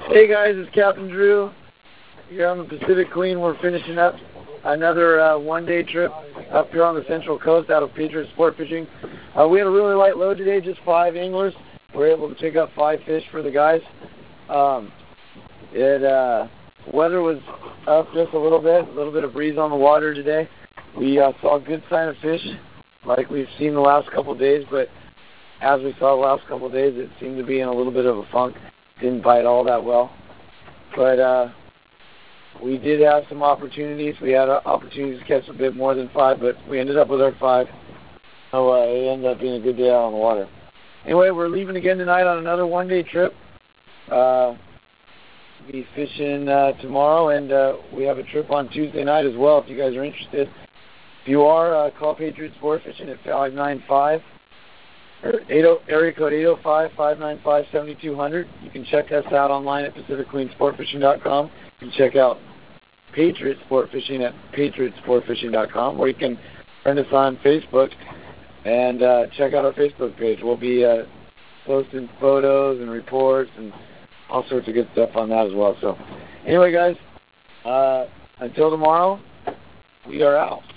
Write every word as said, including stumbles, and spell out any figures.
Hey guys, it's Captain Drew here on the Pacific Queen. We're finishing up another uh, one-day trip up here on the Central Coast out of Patriot Sport Fishing. Uh, we had a really light load today, just five anglers. We were able to pick up five fish for the guys. Um, it uh, weather was up just a little bit, a little bit of breeze on the water today. We uh, saw a good sign of fish like we've seen the last couple of days, but as we saw the last couple of days, it seemed to be in a little bit of a funk. Didn't bite all that well. But uh, we did have some opportunities. We had uh, opportunities to catch a bit more than five, but we ended up with our five. So uh, it ended up being a good day out on the water. Anyway, we're leaving again tonight on another one-day trip. Uh, we'll be fishing uh, tomorrow, and uh, we have a trip on Tuesday night as well if you guys are interested. If you are, uh, call Patriot Sport Fishing at five nine five, or area code eight oh five, five nine five, seven two zero zero. You can check us out online at Pacific Queen Sport Fishing dot com. You can check out Patriot Sport Fishing at Patriot Sport Fishing dot com, or you can friend us on Facebook and uh, check out our Facebook page. We'll be uh, posting photos and reports and all sorts of good stuff on that as well. So anyway, guys, uh, until tomorrow, we are out.